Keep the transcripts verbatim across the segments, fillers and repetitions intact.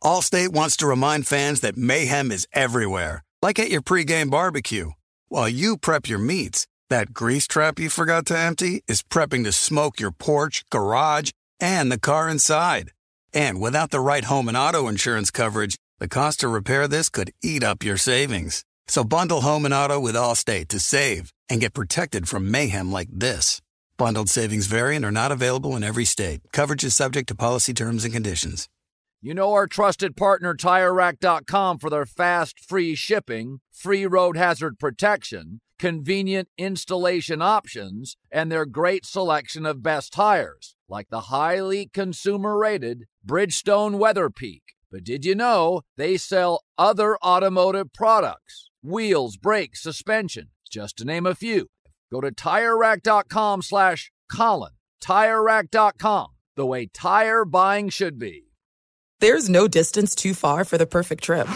Allstate wants to remind fans that mayhem is everywhere, like at your pregame barbecue. While you prep your meats, that grease trap you forgot to empty is prepping to smoke your porch, garage, and the car inside. And without the right home and auto insurance coverage, the cost to repair this could eat up your savings. So bundle home and auto with Allstate to save and get protected from mayhem like this. Bundled savings vary and are not available in every state. Coverage is subject to policy terms and conditions. You know our trusted partner Tire Rack dot com for their fast, free shipping, free road hazard protection, convenient installation options, and their great selection of best tires, like the highly consumer-rated Bridgestone Weather Peak. But did you know they sell other automotive products? Wheels, brakes, suspension, just to name a few. Go to Tire Rack dot com slash Colin. Tire Rack dot com, the way tire buying should be. There's no distance too far for the perfect trip.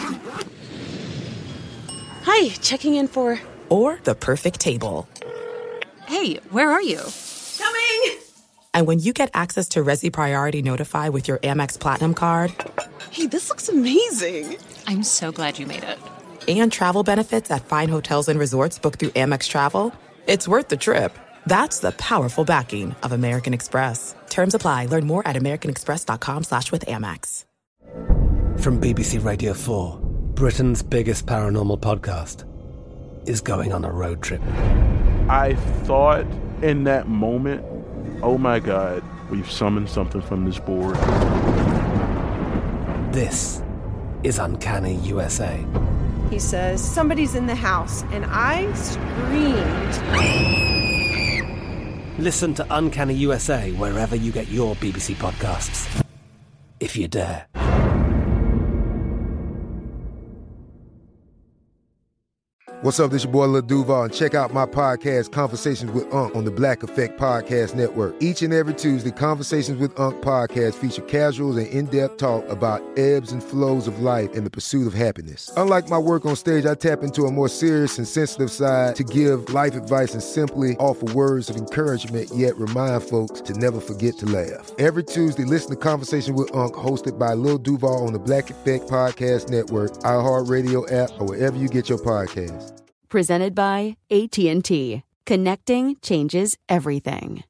Hi, checking in for... Or the perfect table. Hey, where are you? Coming! And when you get access to Resi Priority Notify with your Amex Platinum card... Hey, this looks amazing! I'm so glad you made it. And travel benefits at fine hotels and resorts booked through Amex Travel, it's worth the trip. That's the powerful backing of American Express. Terms apply. Learn more at americanexpress.com slash with Amex. From B B C Radio four, Britain's biggest paranormal podcast is going on a road trip. I thought in that moment, oh my God, we've summoned something from this board. This is Uncanny U S A. He says, somebody's in the house, and I screamed. Listen to Uncanny U S A wherever you get your B B C podcasts, if you dare. What's up, this your boy Lil Duval, and check out my podcast, Conversations with Unc, on the Black Effect Podcast Network. Each and every Tuesday, Conversations with Unc podcast feature casuals and in-depth talk about ebbs and flows of life and the pursuit of happiness. Unlike my work on stage, I tap into a more serious and sensitive side to give life advice and simply offer words of encouragement, yet remind folks to never forget to laugh. Every Tuesday, listen to Conversations with Unc, hosted by Lil Duval on the Black Effect Podcast Network, iHeartRadio app, or wherever you get your podcasts. Presented by A T and T. Connecting changes everything.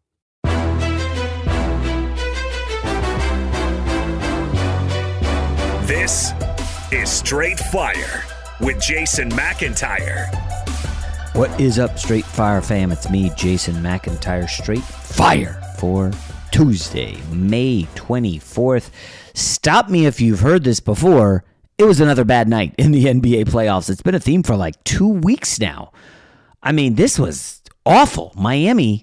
This is Straight Fire with Jason McIntyre. What is up, Straight Fire fam? It's me, Jason McIntyre, Straight Fire for Tuesday, May twenty-fourth. Stop me if you've heard this before. It was another bad night in the N B A playoffs. It's been a theme for like two weeks now. I mean, this was awful. Miami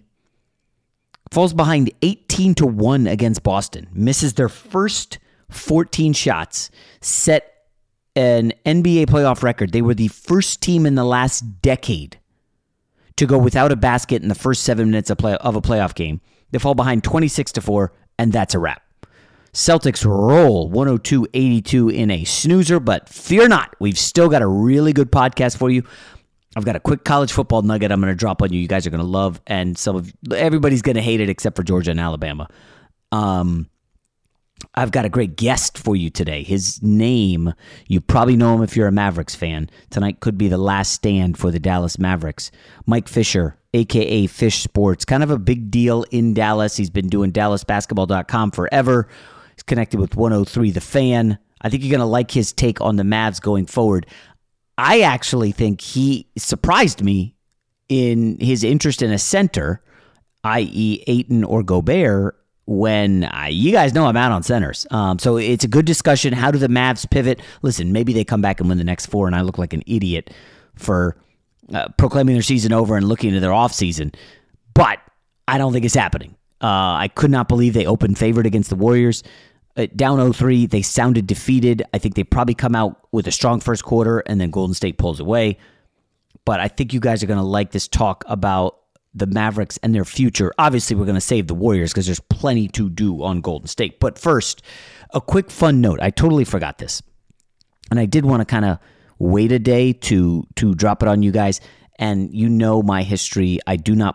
falls behind eighteen to one against Boston, misses their first fourteen shots, set an N B A playoff record. They were the first team in the last decade to go without a basket in the first seven minutes of, play, of a playoff game. They fall behind twenty-six to four, and that's a wrap. Celtics roll one oh two eighty-two in a snoozer, but fear not. We've still got a really good podcast for you. I've got a quick college football nugget I'm going to drop on you. You guys are going to love, and some of everybody's going to hate it except for Georgia and Alabama. Um, I've got a great guest for you today. His name, you probably know him if you're a Mavericks fan. Tonight could be the last stand for the Dallas Mavericks. Mike Fisher, a k a. Fish Sports, kind of a big deal in Dallas. He's been doing Dallas Basketball dot com forever. He's connected with one oh three The Fan. I think you're going to like his take on the Mavs going forward. I actually think he surprised me in his interest in a center, that is. Ayton or Gobert, when I, you guys know I'm out on centers. Um, so it's a good discussion. How do the Mavs pivot? Listen, maybe they come back and win the next four, and I look like an idiot for uh, proclaiming their season over and looking into their offseason. But I don't think it's happening. Uh, I could not believe they opened favored against the Warriors. Uh, down oh three, they sounded defeated. I think they probably come out with a strong first quarter, and then Golden State pulls away. But I think you guys are going to like this talk about the Mavericks and their future. Obviously, we're going to save the Warriors because there's plenty to do on Golden State. But first, a quick fun note. I totally forgot this. And I did want to kind of wait a day to to drop it on you guys. And you know my history. I do not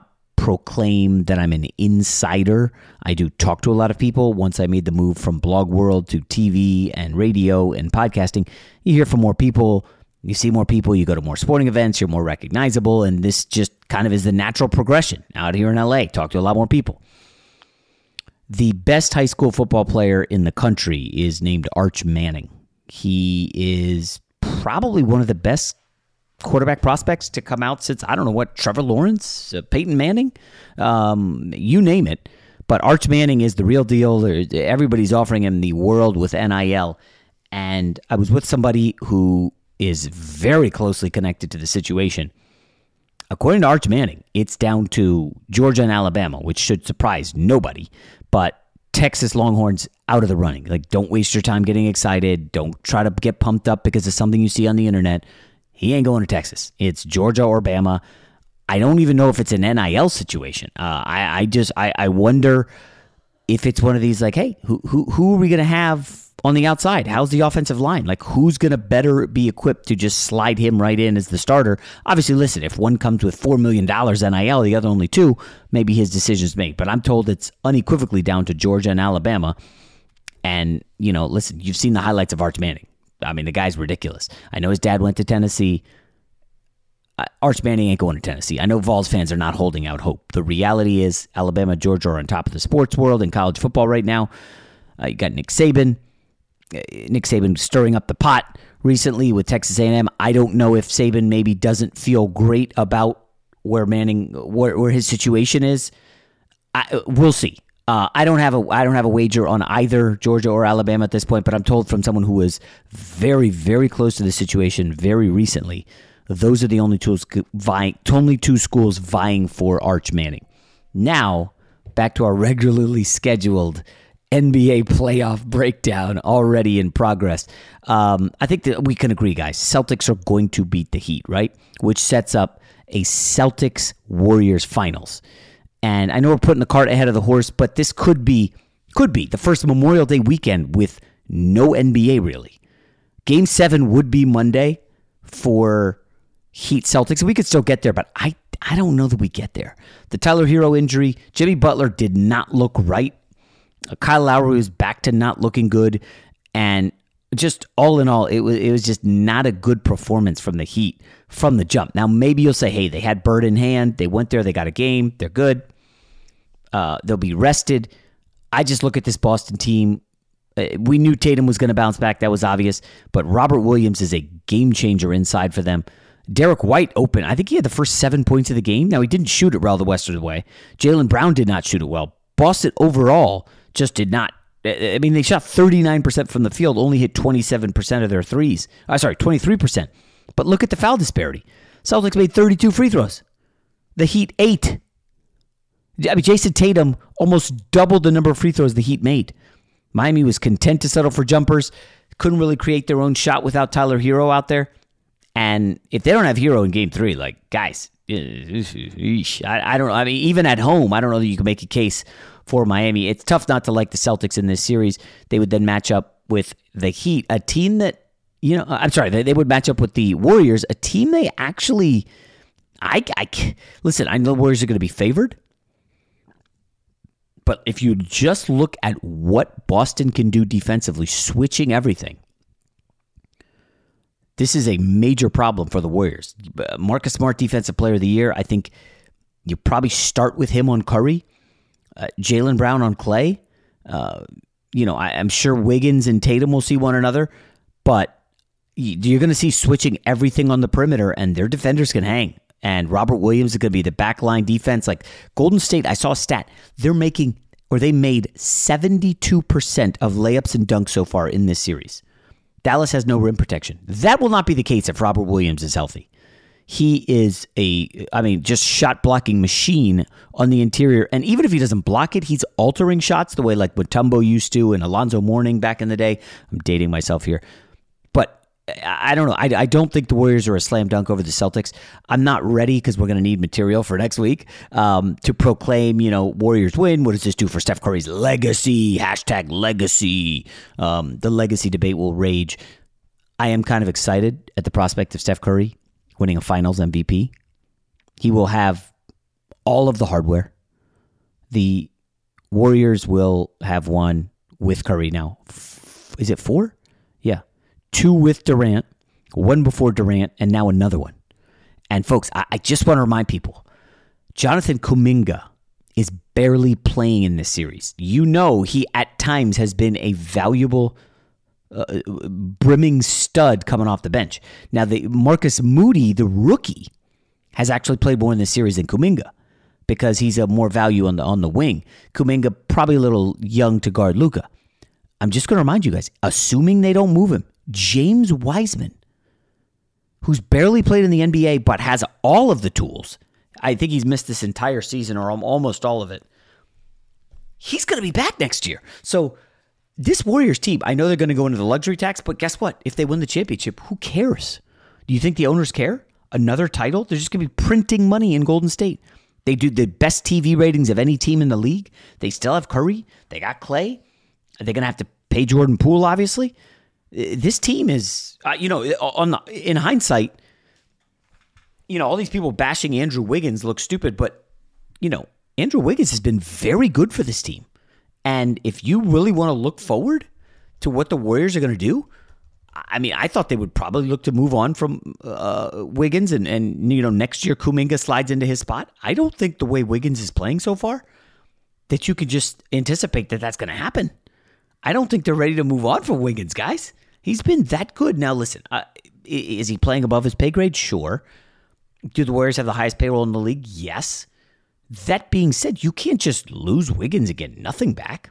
proclaim that I'm an insider. I do talk to a lot of people. Once I made the move from blog world to T V and radio and podcasting, you hear from more people, you see more people, you go to more sporting events, you're more recognizable, and this just kind of is the natural progression. Out here in L A, talk to a lot more people. The best high school football player in the country is named Arch Manning. He is probably one of the best quarterback prospects to come out since, I don't know what, Trevor Lawrence, uh, Peyton Manning, um, you name it. But Arch Manning is the real deal. Everybody's offering him the world with N I L. And I was with somebody who is very closely connected to the situation. According to Arch Manning, it's down to Georgia and Alabama, which should surprise nobody. But Texas Longhorns out of the running. Like, don't waste your time getting excited. Don't try to get pumped up because of something you see on the internet. He ain't going to Texas. It's Georgia or Bama. I don't even know if it's an N I L situation. Uh, I, I just I, I wonder if it's one of these like, hey, who who who are we going to have on the outside? How's the offensive line? Like, who's going to better be equipped to just slide him right in as the starter? Obviously, listen, if one comes with four million dollars N I L, the other only two, maybe his decision's made. But I'm told it's unequivocally down to Georgia and Alabama. And, you know, listen, you've seen the highlights of Arch Manning. I mean, the guy's ridiculous. I know his dad went to Tennessee. Uh, Arch Manning ain't going to Tennessee. I know Vols fans are not holding out hope. The reality is Alabama, Georgia are on top of the sports world in college football right now. Uh, you got Nick Saban. Uh, Nick Saban stirring up the pot recently with Texas A and M. I don't know if Saban maybe doesn't feel great about where Manning, where, where his situation is. I, we'll see. Uh, I don't have a I don't have a wager on either Georgia or Alabama at this point, but I'm told from someone who was very, very close to the situation very recently, those are the only two vying, only two schools vying for Arch Manning. Now, back to our regularly scheduled N B A playoff breakdown already in progress. Um, I think that we can agree, guys. Celtics are going to beat the Heat, right? Which sets up a Celtics-Warriors finals. And I know we're putting the cart ahead of the horse, but this could be could be the first Memorial Day weekend with no N B A, really. Game seven would be Monday for Heat Celtics. We could still get there, but I, I don't know that we get there. The Tyler Hero injury, Jimmy Butler did not look right. Kyle Lowry was back to not looking good. And just all in all, it was, it was just not a good performance from the Heat from the jump. Now, maybe you'll say, hey, they had Bird in hand. They went there. They got a game. They're good. Uh, they'll be rested. I just look at this Boston team. Uh, we knew Tatum was going to bounce back. That was obvious. But Robert Williams is a game changer inside for them. Derek White open. I think he had the first seven points of the game. Now, he didn't shoot it well the rest of the way. Jaylen Brown did not shoot it well. Boston overall just did not. I mean, they shot thirty-nine percent from the field, only hit twenty-seven percent of their threes. Uh, sorry, twenty-three percent. But look at the foul disparity. Celtics made thirty-two free throws. The Heat, eight. I mean, Jason Tatum almost doubled the number of free throws the Heat made. Miami was content to settle for jumpers. Couldn't really create their own shot without Tyler Hero out there. And if they don't have Hero in game three, like, guys, I, I don't know. I mean, even at home, I don't know that you can make a case for Miami. It's tough not to like the Celtics in this series. They would then match up with the Heat, a team that, you know, I'm sorry, they, they would match up with the Warriors, a team they actually, I, I listen, I know the Warriors are going to be favored. But if you just look at what Boston can do defensively, switching everything, this is a major problem for the Warriors. Marcus Smart, Defensive Player of the Year. I think you probably start with him on Curry, uh, Jaylen Brown on Clay. Uh, you know, I, I'm sure Wiggins and Tatum will see one another, but you're going to see switching everything on the perimeter, and their defenders can hang. And Robert Williams is going to be the backline defense. Like Golden State, I saw a stat. They're making, or they made seventy-two percent of layups and dunks so far in this series. Dallas has no rim protection. That will not be the case if Robert Williams is healthy. He is a, I mean, just shot blocking machine on the interior. And even if he doesn't block it, he's altering shots the way like Mutombo used to and Alonzo Mourning back in the day. I'm dating myself here. But I don't know. I, I don't think the Warriors are a slam dunk over the Celtics. I'm not ready because we're going to need material for next week um, to proclaim, you know, Warriors win. What does this do for Steph Curry's legacy? Hashtag legacy. Um, the legacy debate will rage. I am kind of excited at the prospect of Steph Curry winning a Finals M V P. He will have all of the hardware. The Warriors will have one with Curry now. F- is it four? Yeah. Two with Durant, one before Durant, and now another one. And folks, I, I just want to remind people, Jonathan Kuminga is barely playing in this series. You know he at times has been a valuable, uh, brimming stud coming off the bench. Now, the Marcus Moody, the rookie, has actually played more in this series than Kuminga because he's a more value on the on the wing. Kuminga probably a little young to guard Luka. I'm just going to remind you guys, assuming they don't move him, James Wiseman, who's barely played in the N B A but has all of the tools. I think he's missed this entire season or almost all of it. He's going to be back next year. So this Warriors team, I know they're going to go into the luxury tax, but guess what? If they win the championship, who cares? Do you think the owners care? Another title? They're just going to be printing money in Golden State. They do the best T V ratings of any team in the league. They still have Curry. They got Clay. They're going to have to pay Jordan Poole, obviously. This team is, uh, you know, on the, in hindsight, you know, all these people bashing Andrew Wiggins look stupid, but, you know, Andrew Wiggins has been very good for this team. And if you really want to look forward to what the Warriors are going to do, I mean, I thought they would probably look to move on from uh, Wiggins and, and, you know, next year Kuminga slides into his spot. I don't think the way Wiggins is playing so far that you could just anticipate that that's going to happen. I don't think they're ready to move on from Wiggins, guys. He's been that good. Now, listen, uh, is he playing above his pay grade? Sure. Do the Warriors have the highest payroll in the league? Yes. That being said, you can't just lose Wiggins and get nothing back.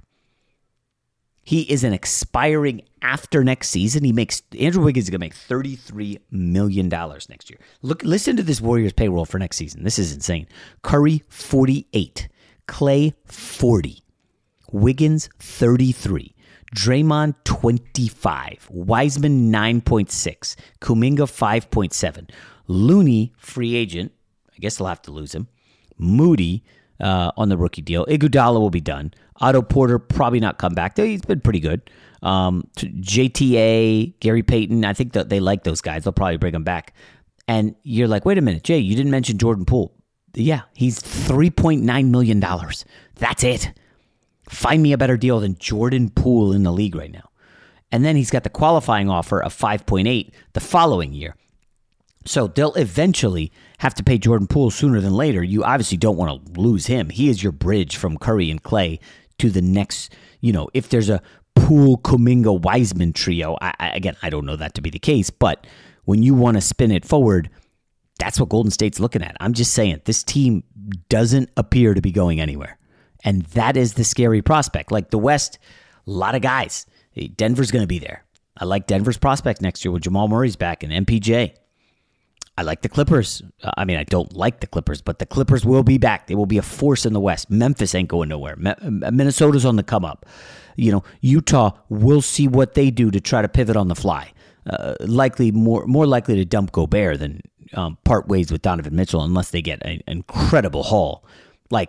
He is an expiring after next season. He makes Andrew Wiggins is going to make thirty-three million dollars next year. Look, listen to this Warriors payroll for next season. This is insane. Curry, forty-eight. Clay, forty. Wiggins, thirty-three. Draymond, twenty-five. Wiseman, nine point six. Kuminga, five point seven. Looney, free agent. I guess they'll have to lose him. Moody uh, on the rookie deal. Iguodala will be done. Otto Porter probably not come back. He's been pretty good. Um, J T A, Gary Payton, I think that they like those guys. They'll probably bring them back. And you're like, wait a minute, Jay, you didn't mention Jordan Poole. Yeah, he's three point nine million dollars. That's it. Find me a better deal than Jordan Poole in the league right now. And then he's got the qualifying offer of five point eight the following year. So they'll eventually have to pay Jordan Poole sooner than later. You obviously don't want to lose him. He is your bridge from Curry and Clay to the next, you know, if there's a Poole, Kuminga, Wiseman trio. I, I, again, I don't know that to be the case, but when you want to spin it forward, that's what Golden State's looking at. I'm just saying, this team doesn't appear to be going anywhere. And that is the scary prospect. Like the West, a lot of guys. Denver's going to be there. I like Denver's prospects next year with Jamal Murray's back and M P J. I like the Clippers. I mean, I don't like the Clippers, but the Clippers will be back. They will be a force in the West. Memphis ain't going nowhere. Minnesota's on the come up. You know, Utah, we'll see what they do to try to pivot on the fly. Uh, likely more more likely to dump Gobert than um, part ways with Donovan Mitchell unless they get an incredible haul. Like,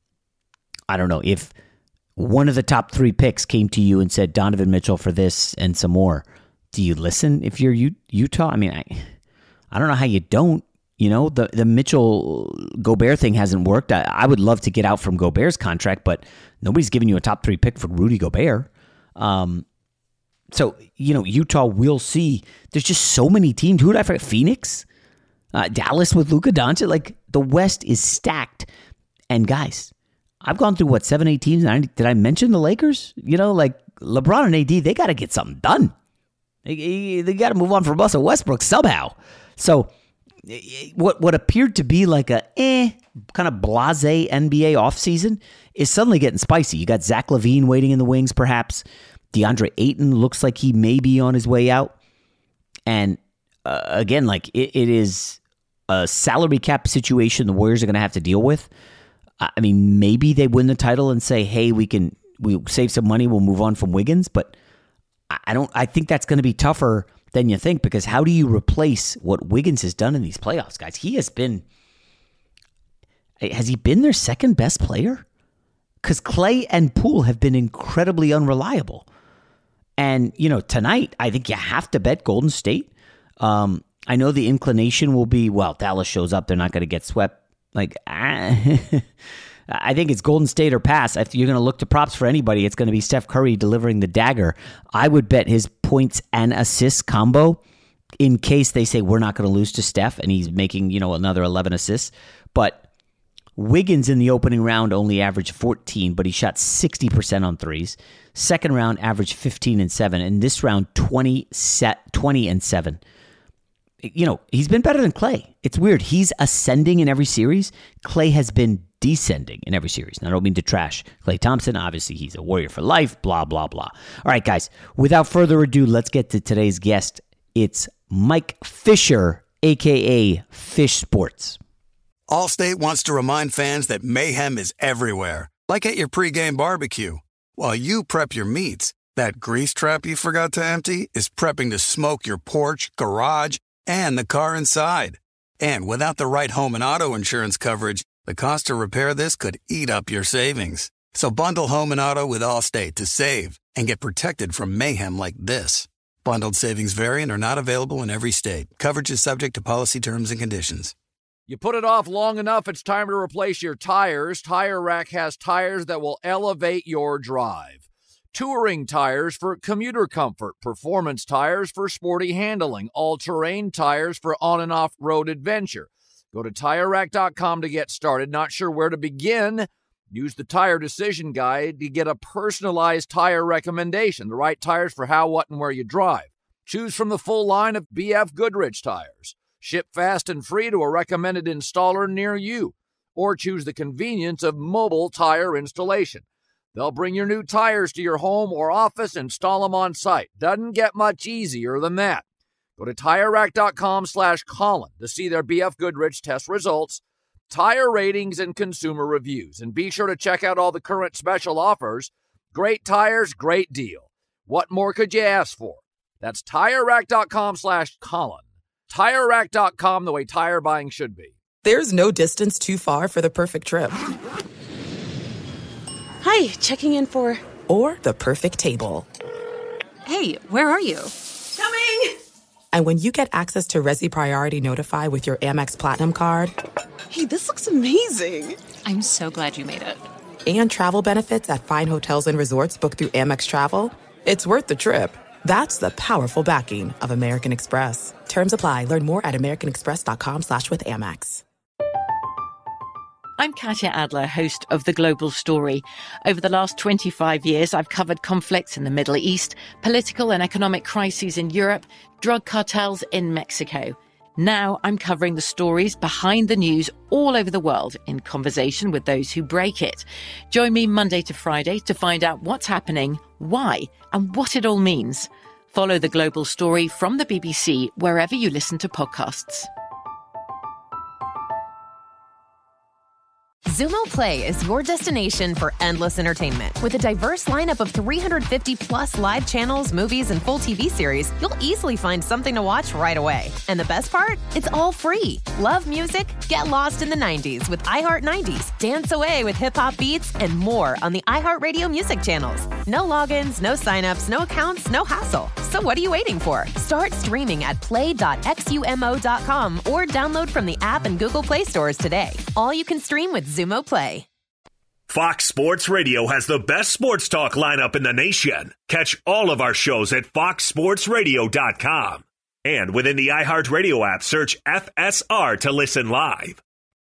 I don't know, if one of the top three picks came to you and said Donovan Mitchell for this and some more, do you listen if you're U- Utah? I mean, I... I don't know how you don't. You know, the, the Mitchell-Gobert thing hasn't worked. I, I would love to get out from Gobert's contract, but nobody's giving you a top three pick for Rudy Gobert. Um, so, you know, Utah will see. There's just so many teams. Who did I forget? Phoenix? Uh, Dallas with Luka Doncic? Like, the West is stacked. And, guys, I've gone through, what, seven, eight teams? And I, did I mention the Lakers? You know, like, LeBron and A D, they got to get something done. They, they got to move on from Russell Westbrook somehow. So what what appeared to be like a eh, kind of blasé N B A offseason is suddenly getting spicy. You got Zach LaVine waiting in the wings, perhaps. DeAndre Ayton looks like he may be on his way out. And uh, again, like it, it is a salary cap situation the Warriors are going to have to deal with. I mean, maybe they win the title and say, hey, we can we save some money, we'll move on from Wiggins. But I don't. I think that's going to be tougher than you think, because how do you replace what Wiggins has done in these playoffs, guys? He has been, has he been their second best player? Because Clay and Poole have been incredibly unreliable. And, you know, tonight, I think you have to bet Golden State. Um, I know the inclination will be, well, Dallas shows up, they're not going to get swept. Like, I, I think it's Golden State or pass. If you're going to look to props for anybody, it's going to be Steph Curry delivering the dagger. I would bet his points and assists combo in case they say we're not going to lose to Steph and he's making, you know, another eleven assists. But Wiggins in the opening round only averaged fourteen, but he shot sixty percent on threes. Second round averaged fifteen and seven, and this round twenty set twenty and seven. You know, he's been better than Clay. It's weird. He's ascending in every series. Clay has been descending in every series. And I don't mean to trash Klay Thompson. Obviously, he's a warrior for life, blah, blah, blah. All right, guys, without further ado, let's get to today's guest. It's Mike Fisher, a k a. Fish Sports. Allstate wants to remind fans that mayhem is everywhere, like at your pregame barbecue. While you prep your meats, that grease trap you forgot to empty is prepping to smoke your porch, garage, and the car inside. And without the right home and auto insurance coverage, the cost to repair this could eat up your savings. So bundle home and auto with Allstate to save and get protected from mayhem like this. Bundled savings vary and are not available in every state. Coverage is subject to policy terms and conditions. You put it off long enough, it's time to replace your tires. Tire Rack has tires that will elevate your drive. Touring tires for commuter comfort, performance tires for sporty handling, all-terrain tires for on- and off-road adventure. Go to Tire Rack dot com to get started. Not sure where to begin? Use the Tire Decision Guide to get a personalized tire recommendation, the right tires for how, what, and where you drive. Choose from the full line of B F Goodrich tires. Ship fast and free to a recommended installer near you. Or choose the convenience of mobile tire installation. They'll bring your new tires to your home or office, install them on site. Doesn't get much easier than that. Go to Tire Rack dot com slash Colin to see their B F Goodrich test results, tire ratings, and consumer reviews. And be sure to check out all the current special offers. Great tires, great deal. What more could you ask for? That's Tire Rack dot com slash Colin. Tire Rack dot com, the way tire buying should be. There's no distance too far for the perfect trip. Hi, checking in for... Or the perfect table. Hey, where are you? Coming! And when you get access to Resi Priority Notify with your Amex Platinum card... Hey, this looks amazing. I'm so glad you made it. And travel benefits at fine hotels and resorts booked through Amex Travel, it's worth the trip. That's the powerful backing of American Express. Terms apply. Learn more at americanexpress.com slash with Amex. I'm Katya Adler, host of The Global Story. Over the last twenty-five years, I've covered conflicts in the Middle East, political and economic crises in Europe, drug cartels in Mexico. Now I'm covering the stories behind the news all over the world in conversation with those who break it. Join me Monday to Friday to find out what's happening, why, and what it all means. Follow The Global Story from the B B C wherever you listen to podcasts. Xumo Play is your destination for endless entertainment. With a diverse lineup of three hundred fifty plus live channels, movies, and full T V series, you'll easily find something to watch right away. And the best part? It's all free. Love music? Get lost in the nineties with iHeart nineties. Dance away with hip-hop beats and more on the iHeartRadio music channels. No logins, no signups, no accounts, no hassle. So what are you waiting for? Start streaming at play dot xumo dot com or download from the app and Google Play stores today. All you can stream with Xumo Play. Fox Sports Radio has the best sports talk lineup in the nation. Catch all of our shows at fox sports radio dot com. And within the iHeartRadio app, search F S R to listen live.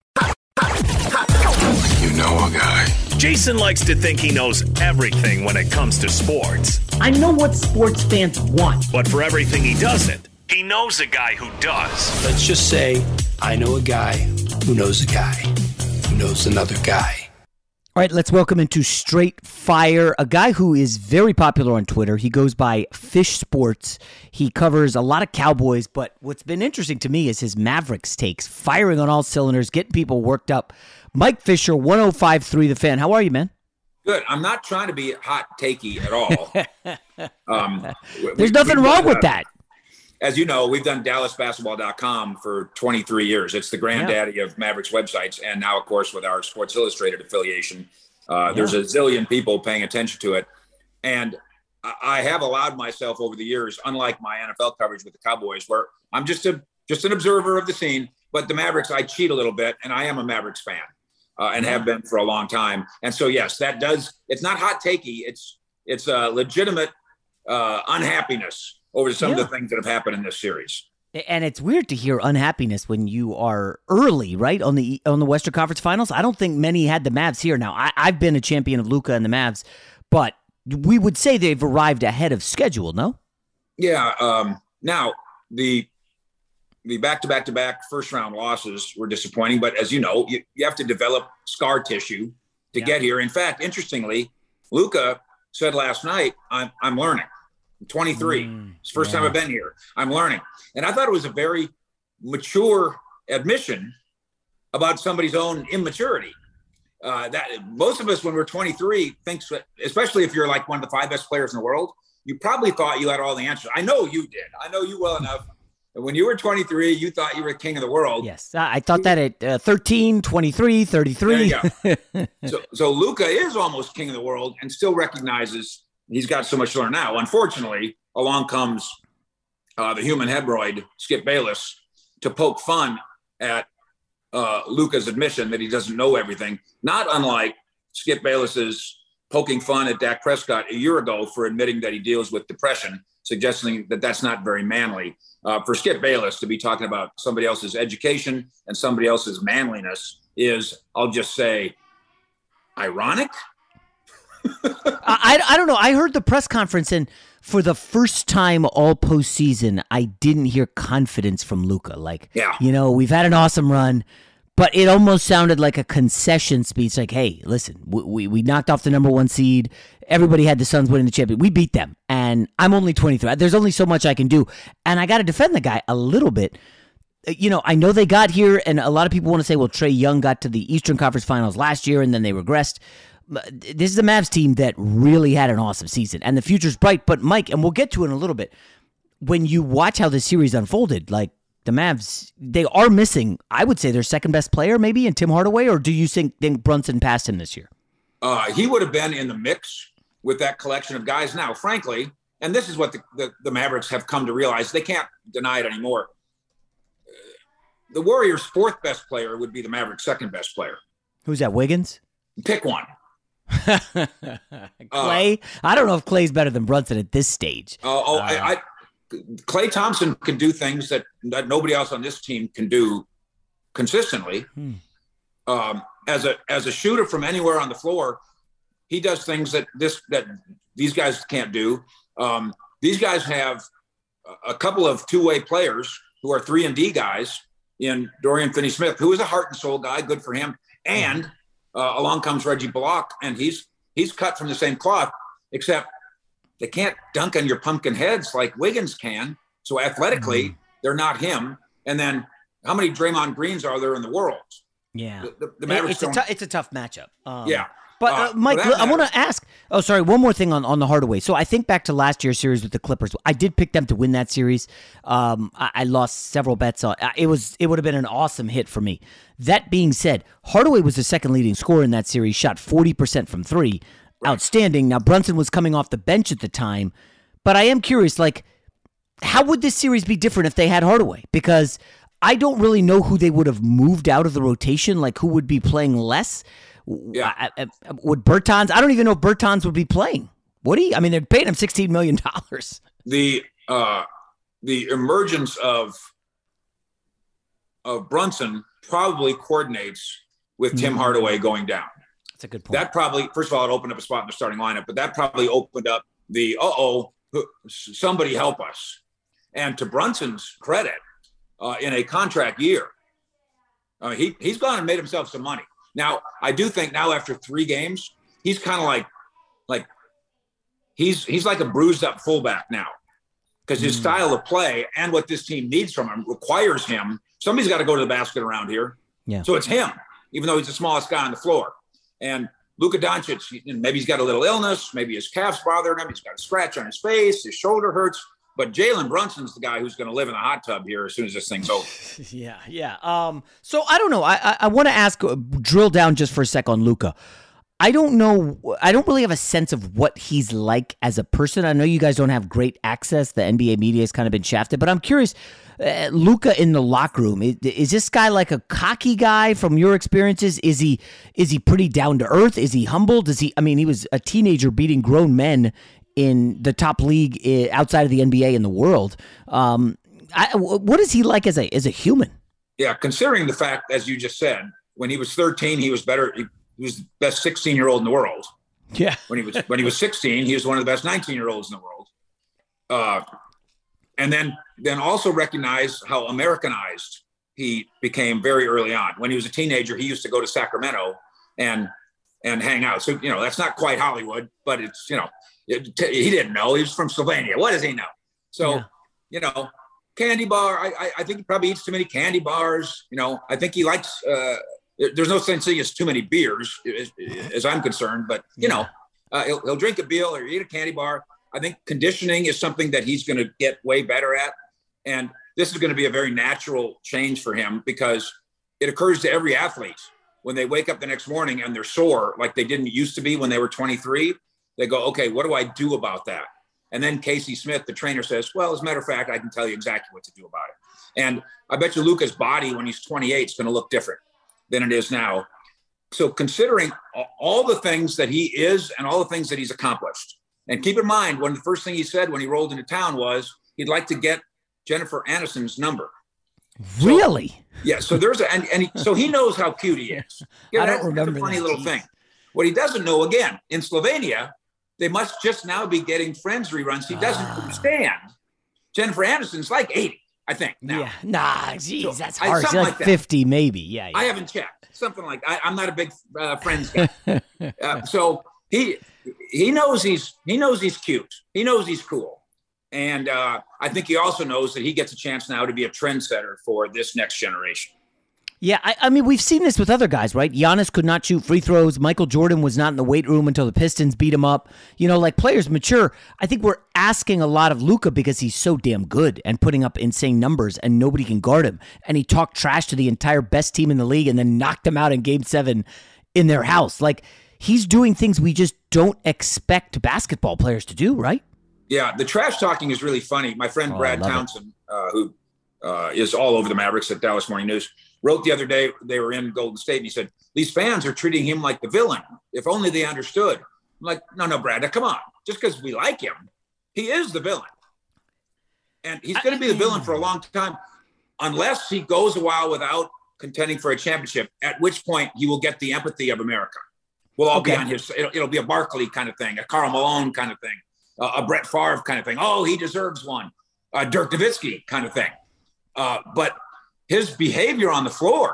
You know a guy. Jason likes to think he knows everything when it comes to sports. I know what sports fans want. But for everything he doesn't, he knows a guy who does. Let's just say I know a guy who knows a guy who knows another guy. All right, let's welcome into Straight Fire, a guy who is very popular on Twitter. He goes by Fish Sports. He covers a lot of Cowboys, but what's been interesting to me is his Mavericks takes, firing on all cylinders, getting people worked up. Mike Fisher, one oh five point three The Fan. How are you, man? Good. I'm not trying to be hot takey at all. um, There's we, nothing wrong done, with uh, that. As you know, we've done Dallas Basketball dot com for twenty-three years. It's the granddaddy yeah. of Mavericks websites. And now, of course, with our Sports Illustrated affiliation, uh, yeah. there's a zillion people paying attention to it. And I have allowed myself over the years, unlike my N F L coverage with the Cowboys, where I'm just a just an observer of the scene. But the Mavericks, I cheat a little bit, and I am a Mavericks fan uh, and have been for a long time. And so, yes, that does. It's not hot takey. It's it's a legitimate uh, unhappiness over some yeah. of the things that have happened in this series. And it's weird to hear unhappiness when you are early, right, on the on the Western Conference Finals. I don't think many had the Mavs here. Now, I, I've been a champion of Luka and the Mavs, but we would say they've arrived ahead of schedule, no? Yeah. Um, now, the the back-to-back-to-back first-round losses were disappointing, but as you know, you, you have to develop scar tissue to yeah. get here. In fact, interestingly, Luka said last night, I'm, I'm learning. I'm twenty-three. Mm, it's the first yeah. time I've been here. I'm learning. And I thought it was a very mature admission about somebody's own immaturity. Uh, that most of us, when we're twenty-three, thinks that, especially if you're like one of the five best players in the world, you probably thought you had all the answers. I know you did. I know you well enough. When you were twenty-three, you thought you were king of the world. Yes, I thought that at uh, thirteen, twenty-three, thirty-three. There you go. so, so Luka is almost king of the world and still recognizes he's got so much to learn now. Unfortunately, along comes uh, the human hemorrhoid, Skip Bayless, to poke fun at uh, Luka's admission that he doesn't know everything. Not unlike Skip Bayless's poking fun at Dak Prescott a year ago for admitting that he deals with depression, suggesting that that's not very manly. Uh, for Skip Bayless to be talking about somebody else's education and somebody else's manliness is, I'll just say, ironic. I, I don't know. I heard the press conference, and for the first time all postseason, I didn't hear confidence from Luka. Like, yeah. you know, we've had an awesome run, but it almost sounded like a concession speech. Like, hey, listen, we, we, we knocked off the number one seed. Everybody had the Suns winning the championship. We beat them, and I'm only twenty-three. There's only so much I can do, and I got to defend the guy a little bit. You know, I know they got here, and a lot of people want to say, well, Trae Young got to the Eastern Conference Finals last year, and then they regressed. This is a Mavs team that really had an awesome season, and the future's bright. But, Mike, and we'll get to it in a little bit, when you watch how this series unfolded, like, the Mavs, they are missing, I would say, their second-best player, maybe, in Tim Hardaway, or do you think, think Brunson passed him this year? Uh, he would have been in the mix with that collection of guys. Now, frankly, and this is what the, the, the Mavericks have come to realize, they can't deny it anymore. The Warriors' fourth-best player would be the Mavericks' second-best player. Who's that, Wiggins? Pick one. Clay? Uh, I don't know if Clay's better than Brunson at this stage. Uh, oh, uh, I, I Klay Thompson can do things that, that nobody else on this team can do consistently. Hmm. Um, as a as a shooter from anywhere on the floor, he does things that this that these guys can't do. Um, these guys have a couple of two-way players who are three and D guys in Dorian Finney-Smith, who is a heart and soul guy, good for him. And uh, along comes Reggie Block, and he's he's cut from the same cloth, except they can't dunk on your pumpkin heads like Wiggins can. So athletically, mm-hmm. they're not him. And then how many Draymond Greens are there in the world? Yeah. The, the, the Mavericks it's, a t- it's a tough matchup. Um, yeah. But, uh, Mike, I want to ask – oh, sorry, one more thing on, on the Hardaway. So I think back to last year's series with the Clippers. I did pick them to win that series. Um, I, I lost several bets on – it was it would have been an awesome hit for me. That being said, Hardaway was the second leading scorer in that series, shot forty percent from three. Right. Outstanding. Now, Brunson was coming off the bench at the time. But I am curious, like, how would this series be different if they had Hardaway? Because I don't really know who they would have moved out of the rotation, like who would be playing less. Yeah. I, I, would Bertans? I don't even know if Bertans would be playing. Would he? I mean, they're paying him sixteen million dollars. The uh, the emergence of of Brunson probably coordinates with Tim mm-hmm. Hardaway going down. That's a good point. That probably, first of all, it opened up a spot in the starting lineup, but that probably opened up the, uh-oh, somebody help us. And to Brunson's credit, uh, in a contract year, uh, he, he's gone and made himself some money. Now, I do think now after three games, he's kind of like, like he's he's like a bruised up fullback now, because his mm. style of play and what this team needs from him requires him. Somebody's got to go to the basket around here. Yeah. So it's him, even though he's the smallest guy on the floor. And Luka Doncic, maybe he's got a little illness, maybe his calf's bothering him, he's got a scratch on his face, his shoulder hurts. But Jalen Brunson's the guy who's going to live in the hot tub here as soon as this thing's over. yeah, yeah. Um, so I don't know. I I, I want to ask, uh, drill down just for a sec on Luka. I don't know. I don't really have a sense of what he's like as a person. I know you guys don't have great access. The N B A media has kind of been shafted, but I'm curious. Uh, Luka in the locker room, is, is this guy like a cocky guy from your experiences? Is he is he pretty down to earth? Is he humble? Does he? I mean, he was a teenager beating grown men in the top league outside of the N B A in the world. Um, I, what is he like as a as a human? Yeah, considering the fact, as you just said, when he was thirteen, he was better. He, he was the best sixteen-year-old in the world. Yeah. When he was when he was sixteen, he was one of the best nineteen-year-olds in the world. Uh, and then then also recognize how Americanized he became very early on. When he was a teenager, he used to go to Sacramento and and hang out. So, you know, that's not quite Hollywood, but it's, you know, it, he didn't know. He was from Slovenia. What does he know? So, yeah. you know, candy bar. I, I, I think he probably eats too many candy bars. You know, I think he likes, uh, there's no such thing as too many beers as, as I'm concerned, but, you yeah. know, uh, he'll, he'll drink a beer or eat a candy bar. I think conditioning is something that he's going to get way better at. And this is going to be a very natural change for him because it occurs to every athlete when they wake up the next morning and they're sore, like they didn't used to be when they were twenty-three. They go, okay, what do I do about that? And then Casey Smith, the trainer, says, well, as a matter of fact, I can tell you exactly what to do about it. And I bet you Luka's body when he's twenty-eight is going to look different than it is now. So considering all the things that he is and all the things that he's accomplished, and keep in mind, one of the first things he said when he rolled into town was he'd like to get Jennifer Aniston's number. Really? So, yeah. So there's a, and, and he, so he knows how cute he is. Yeah, I don't that's, remember that's a funny that. little Jeez. thing. What he doesn't know, again, in Slovenia, they must just now be getting Friends reruns. He doesn't Ah. understand. Jennifer Aniston's like eighty, I think. Now. Yeah. Nah, geez, So, that's I- hard. something Like, like that. fifty, maybe. Yeah. yeah. I haven't checked. Something like I, I'm not a big uh, Friends guy. uh, so he he knows he's he knows he's cute. He knows he's cool. And uh, I think he also knows that he gets a chance now to be a trendsetter for this next generation. Yeah, I, I mean, we've seen this with other guys, right? Giannis could not shoot free throws. Michael Jordan was not in the weight room until the Pistons beat him up. You know, like players mature. I think we're asking a lot of Luka because he's so damn good and putting up insane numbers and nobody can guard him. And he talked trash to the entire best team in the league and then knocked them out in game seven in their house. Like, he's doing things we just don't expect basketball players to do, right? Yeah, the trash talking is really funny. My friend Oh, I Brad love it. Townsend, uh, who uh, is all over the Mavericks at Dallas Morning News, wrote the other day, they were in Golden State, and he said, these fans are treating him like the villain. If only they understood. I'm like, no, no, Brad, now, come on. Just because we like him, he is the villain. And he's going to be the villain for a long time, unless he goes a while without contending for a championship, at which point he will get the empathy of America. We'll all Okay. be on his, it'll, it'll be a Barkley kind of thing, a Karl Malone kind of thing. Uh, a Brett Favre kind of thing. Oh, he deserves one. Uh, Dirk Nowitzki kind of thing. Uh, but his behavior on the floor,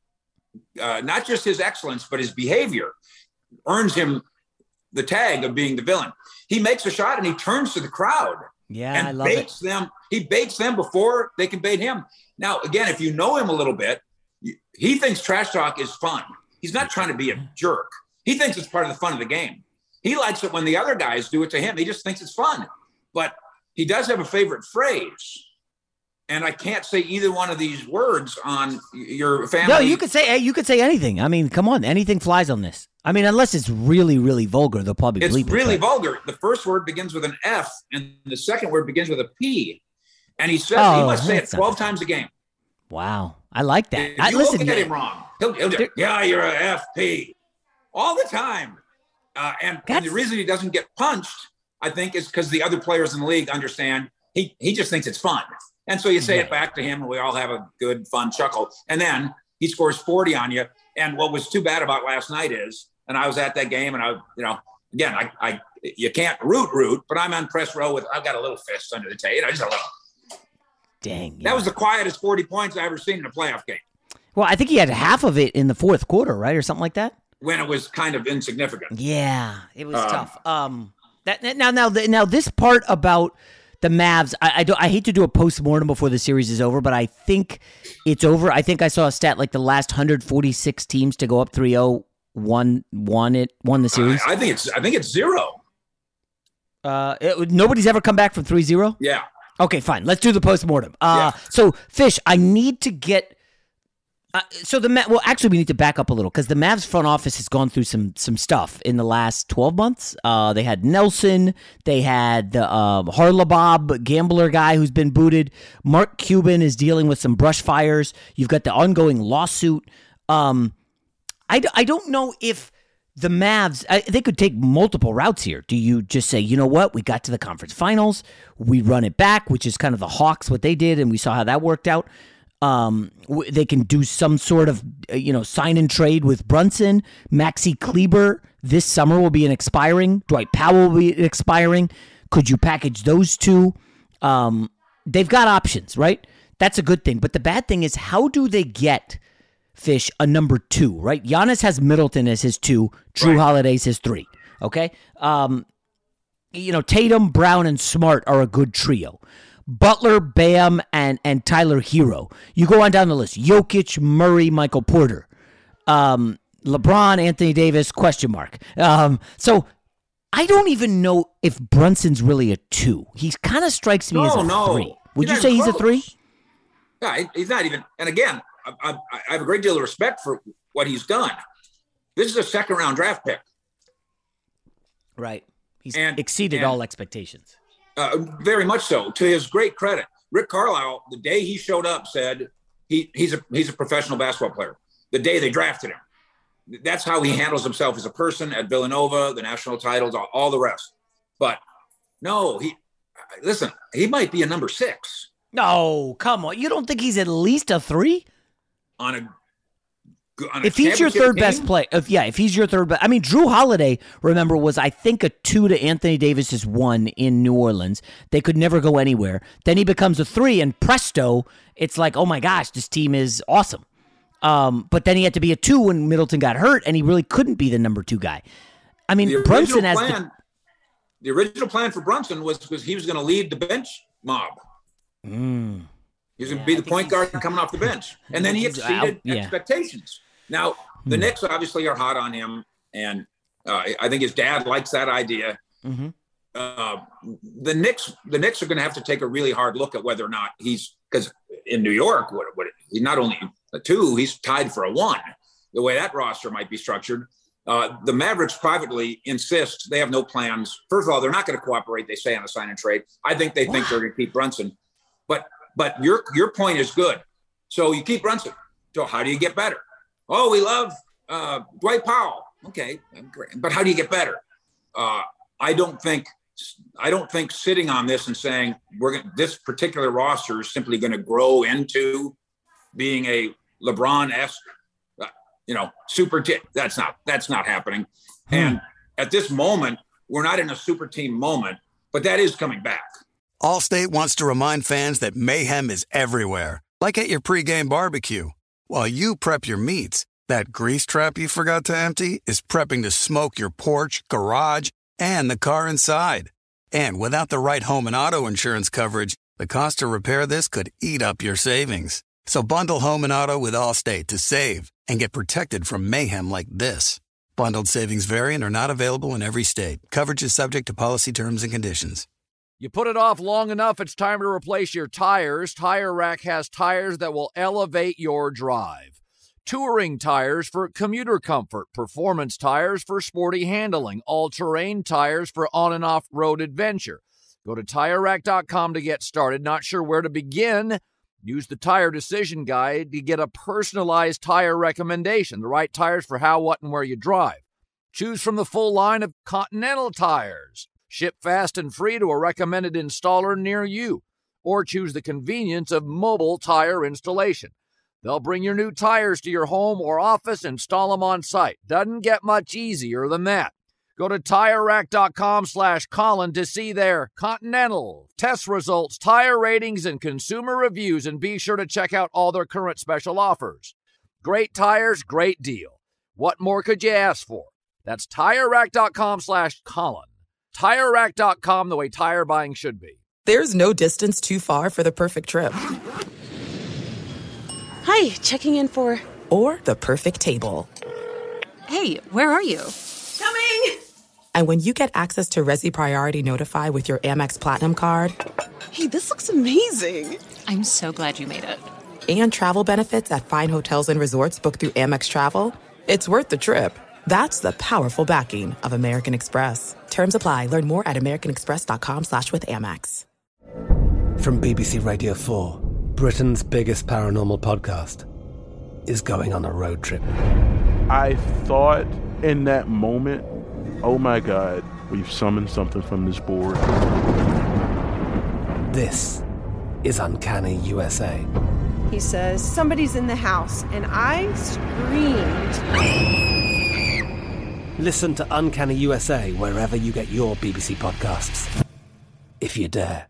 uh, not just his excellence, but his behavior earns him the tag of being the villain. He makes a shot and he turns to the crowd Yeah, and I love baits it. them. He baits them before they can bait him. Now, again, if you know him a little bit, he thinks trash talk is fun. He's not trying to be a jerk. He thinks it's part of the fun of the game. He likes it when the other guys do it to him. He just thinks it's fun. But he does have a favorite phrase. And I can't say either one of these words on your family. No, you could say hey, you could say anything. I mean, come on, anything flies on this. I mean, unless it's really, really vulgar, they'll probably It's bleep it, really but- vulgar. The first word begins with an F, and the second word begins with a P. And he says Oh, he must say it that's not twelve times a game. Wow, I like that. If I, you listen, look at man, him wrong, he'll, he'll do, yeah, you're a F P. All the time. Uh, and, and the reason he doesn't get punched, I think, is because the other players in the league understand he, he just thinks it's fun. And so you say Yeah. it back to him, and we all have a good, fun chuckle. And then he scores forty on you. And what was too bad about last night is, and I was at that game, and I, you know, again, I, I you can't root, root, but I'm on press row with, I've got a little fist under the tape. You know, just a little. Dang. That was the quietest forty points I've ever seen in a playoff game, Well, I think he had half of it in the fourth quarter, right, or something like that. when it was kind of insignificant. Yeah, it was Um, tough. Um, that now, now, now, this part about the Mavs, I, I don't. I hate to do a postmortem before the series is over, but I think it's over. I think I saw a stat like the last one hundred forty-six teams to go up three oh won won it won the series. I, I think it's I think it's zero. Uh, it, nobody's ever come back from three zero. Yeah. Okay, fine. Let's do the postmortem. Uh, Yeah. so Fish, I need to get Uh, so the Ma- well, actually, we need to back up a little because the Mavs front office has gone through some some stuff in the last twelve months. Uh, they had Nelson, they had the uh, Harlabob gambler guy who's been booted. Mark Cuban is dealing with some brush fires. You've got the ongoing lawsuit. Um, I, d- I don't know if the Mavs, I, they could take multiple routes here. Do you just say, you know what, we got to the conference finals, we run it back, which is kind of the Hawks, what they did, and we saw how that worked out. Um, w- they can do some sort of, uh, you know, sign and trade with Brunson. Maxi Kleber this summer will be an expiring. Dwight Powell will be expiring. Could you package those two? Um, they've got options, right? That's a good thing. But the bad thing is, how do they get, Fish, a number two, right? Giannis has Middleton as his two. Drew right. Holiday's his three, okay? Um, you know, Tatum, Brown, and Smart are a good trio. Butler, Bam, and and Tyler Hero. You go on down the list. Jokic, Murray, Michael Porter. Um, LeBron, Anthony Davis, question mark. Um, so I don't even know if Brunson's really a two. He kind of strikes me no, as a no. three. Would He's you say close. he's a three? Yeah, he's not even. And again, I, I, I have a great deal of respect for what he's done. This is a second round draft pick. Right. He's and, exceeded and, all expectations. Uh, very much so. To his great credit, Rick Carlisle, the day he showed up, said he he's a he's a professional basketball player. The day they drafted him, that's how he handles himself as a person at Villanova, the national titles, all, all the rest. But no, he listen. He might be a number six. No, come on. You don't think he's at least a three? On a On if he's your third team? best player, if yeah, if he's your third best, I mean, Drew Holiday, remember, was I think a two to Anthony Davis's one in New Orleans. They could never go anywhere. Then he becomes a three, and presto, it's like, oh my gosh, this team is awesome. Um, but then he had to be a two when Middleton got hurt, and he really couldn't be the number two guy. I mean, the Brunson has plan, the, the original plan for Brunson was was he was going to lead the bench mob. Mm. He was going to be the point guard coming off the bench, and then he exceeded out, yeah. expectations. Now, the hmm. Knicks obviously are hot on him, and uh, I think his dad likes that idea. Mm-hmm. Uh, the Knicks, the Knicks are going to have to take a really hard look at whether or not he's because in New York, what, what, he's not only a two, he's tied for a one. The way that roster might be structured, uh, the Mavericks privately insist they have no plans. First of all, they're not going to cooperate. They say on a sign and trade. I think they think they're going to keep Brunson, but but your your point is good. So you keep Brunson. So how do you get better? Oh, we love uh, Dwight Powell. Okay, great. But how do you get better? Uh, I don't think I don't think sitting on this and saying we're going this particular roster is simply going to grow into being a LeBron-esque, uh, you know, super team. That's not that's not happening. Hmm. And at this moment, we're not in a super team moment, but that is coming back. Allstate wants to remind fans that mayhem is everywhere, like at your pregame barbecue. While you prep your meats, that grease trap you forgot to empty is prepping to smoke your porch, garage, and the car inside. And without the right home and auto insurance coverage, the cost to repair this could eat up your savings. So bundle home and auto with Allstate to save and get protected from mayhem like this. Bundled savings variant are not available in every state. Coverage is subject to policy terms and conditions. You put it off long enough, it's time to replace your tires. Tire Rack has tires that will elevate your drive. Touring tires for commuter comfort, performance tires for sporty handling, all-terrain tires for on- and off-road adventure. Go to Tire Rack dot com to get started. Not sure where to begin? Use the Tire Decision Guide to get a personalized tire recommendation, the right tires for how, what, and where you drive. Choose from the full line of Continental tires. Ship fast and free to a recommended installer near you. Or choose the convenience of mobile tire installation. They'll bring your new tires to your home or office, install them on site. Doesn't get much easier than that. Go to Tire Rack dot com slash Colin to see their Continental test results, tire ratings, and consumer reviews, and be sure to check out all their current special offers. Great tires, great deal. What more could you ask for? That's Tire Rack dot com slash Colin. Tire Rack dot com, the way tire buying should be. There's no distance too far for the perfect trip. Hi, checking in for... Or the perfect table. Hey, where are you? Coming! And when you get access to Resi Priority Notify with your Amex Platinum card... Hey, this looks amazing! I'm so glad you made it. and travel benefits at fine hotels and resorts booked through Amex Travel, it's worth the trip. That's the powerful backing of American Express. Terms apply. Learn more at americanexpress.com slash with Amex. From B B C Radio four, Britain's biggest paranormal podcast is going on a road trip. I thought in that moment, oh my God, we've summoned something from this board. This is Uncanny U S A. He says, somebody's in the house, and I screamed. Listen to Uncanny U S A wherever you get your B B C podcasts, if you dare.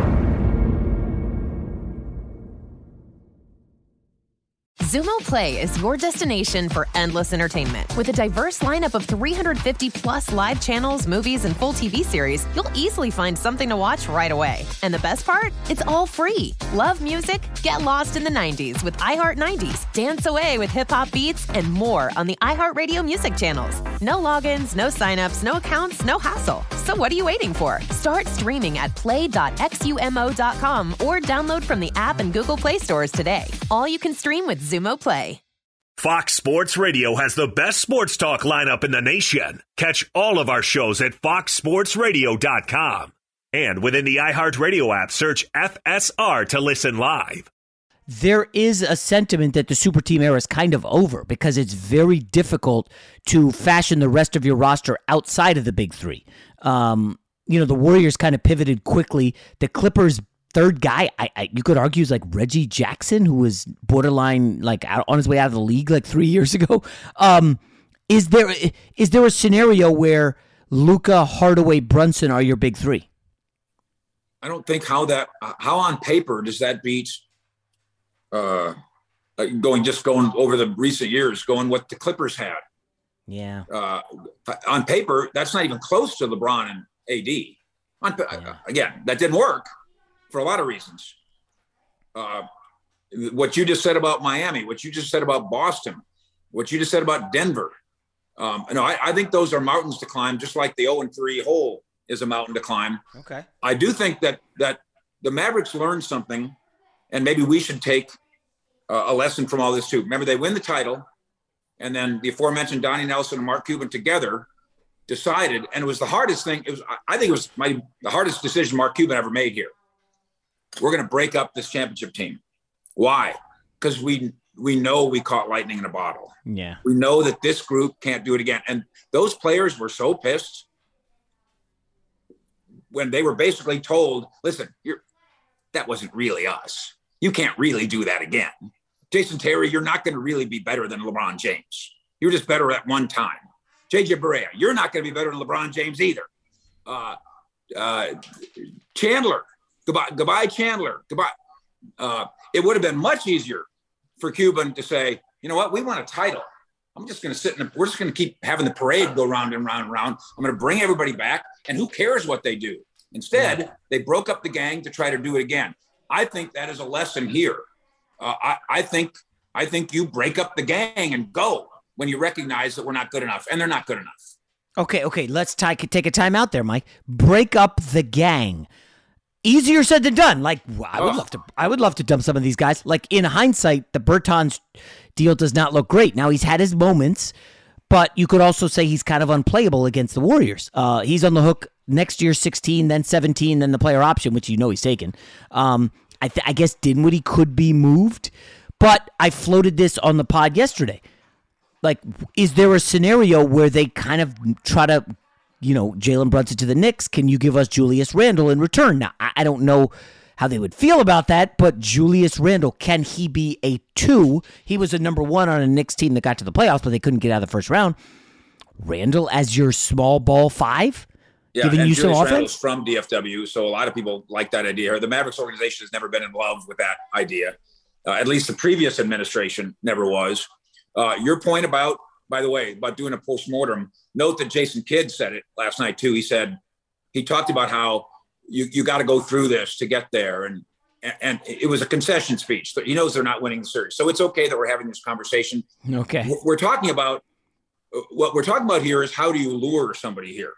Xumo Play is your destination for endless entertainment. With a diverse lineup of three hundred fifty plus live channels, movies, and full T V series, you'll easily find something to watch right away. And the best part? It's all free. Love music? Get lost in the nineties with iHeart nineties, dance away with hip-hop beats, and more on the iHeartRadio music channels. No logins, no signups, no accounts, no hassle. So what are you waiting for? Start streaming at play dot xumo dot com or download from the app and Google Play stores today. All you can stream with Xumo Play. Fox Sports Radio has the best sports talk lineup in the nation. Catch all of our shows at fox sports radio dot com. And within the iHeartRadio app, search F S R to listen live. There is a sentiment that the super team era is kind of over because it's very difficult to fashion the rest of your roster outside of the big three. Um, you know, the Warriors kind of pivoted quickly. The Clippers' third guy, I, I, you could argue, is like Reggie Jackson, who was borderline like out, on his way out of the league like three years ago. Um, is there is there a scenario where Luka, Hardaway, Brunson are your big three? I don't think how that how on paper does that beat uh, going just going over the recent years, going what the Clippers had. Yeah. Uh, on paper, that's not even close to LeBron and A D. On, yeah. Again, that didn't work for a lot of reasons. Uh, what you just said about Miami, what you just said about Boston, what you just said about Denver. Um, no, I, I think those are mountains to climb, just like the oh and three hole is a mountain to climb. Okay. I do think that that the Mavericks learned something, and maybe we should take uh, a lesson from all this too. Remember, they win the title, and then the aforementioned Donnie Nelson and Mark Cuban together decided, and it was the hardest thing. It was, I think it was my the hardest decision Mark Cuban ever made here. We're going to break up this championship team. Why? Because we we know we caught lightning in a bottle. Yeah. We know that this group can't do it again. And those players were so pissed when they were basically told, listen, you're, that wasn't really us. You can't really do that again. Jason Terry, you're not going to really be better than LeBron James. You were just better at one time. J J Barea, you're not going to be better than LeBron James either. Uh, uh, Chandler, goodbye, goodbye, Chandler, goodbye. Uh, it would have been much easier for Cuban to say, you know what, we want a title. I'm just going to sit in, a, we're just going to keep having the parade go round and round and round. I'm going to bring everybody back, and who cares what they do? Instead, yeah. they broke up the gang to try to do it again. I think that is a lesson here. Uh, I, I think I think you break up the gang and go when you recognize that we're not good enough, and they're not good enough. Okay, okay, let's t- take a time out there, Mike. Break up the gang. Easier said than done. Like I would oh. love to, I would love to dump some of these guys. Like in hindsight, the Bertans deal does not look great. Now he's had his moments, but you could also say he's kind of unplayable against the Warriors. Uh, he's on the hook next year, sixteen, then seventeen, then the player option, which you know he's taken. Um, I, th- I guess Dinwiddie could be moved, but I floated this on the pod yesterday. Like, is there a scenario where they kind of try to, you know, Jalen Brunson to the Knicks? Can you give us Julius Randle in return? Now, I, I don't know how they would feel about that, but Julius Randle, can he be a two? He was a number one on a Knicks team that got to the playoffs, but they couldn't get out of the first round. Randle as your small ball five? Yeah, giving and you Julius some Randle's offense? from D F W, so a lot of people like that idea. The Mavericks organization has never been in love with that idea. Uh, at least the previous administration never was. Uh, your point about, by the way, about doing a postmortem, note that Jason Kidd said it last night too. He said, he talked about how you, you got to go through this to get there. And, and it was a concession speech. He knows they're not winning the series. So it's okay that we're having this conversation. Okay. We're talking about, what we're talking about here is how do you lure somebody here?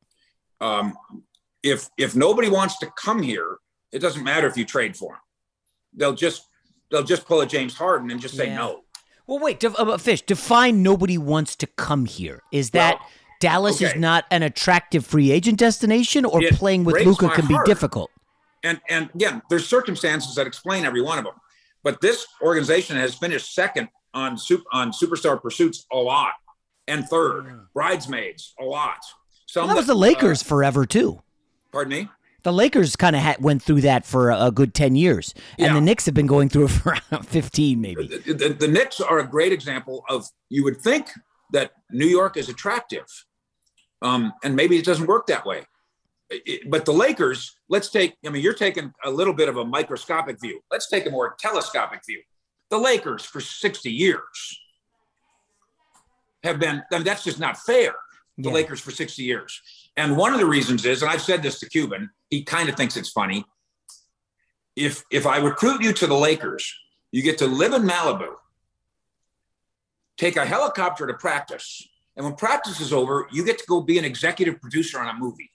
Um, if, if nobody wants to come here, it doesn't matter if you trade for them. They'll just, they'll just pull a James Harden and just say Yeah. no. Well, wait, def- uh, Fish, define nobody wants to come here. Is that Well, Dallas okay. is not an attractive free agent destination, or It playing with breaks Luka my can be heart. difficult? And and again, there's circumstances that explain every one of them. But this organization has finished second on super, on Superstar Pursuits a lot, and third, Bridesmaids a lot. Some Well, that was the Lakers uh, forever too. pardon me. The Lakers kind of ha- went through that for a, a good ten years, and Yeah. the Knicks have been going through it for fifteen, maybe. The, the, the Knicks are a great example of, you would think that New York is attractive, um, and maybe it doesn't work that way. It- but the Lakers, let's take, I mean, you're taking a little bit of a microscopic view. Let's take a more telescopic view. The Lakers for sixty years have been, I mean, that's just not fair. The Yeah. Lakers for sixty years. And one of the reasons is, and I've said this to Cuban, he kind of thinks it's funny. If if I recruit you to the Lakers, you get to live in Malibu, take a helicopter to practice, and when practice is over, you get to go be an executive producer on a movie.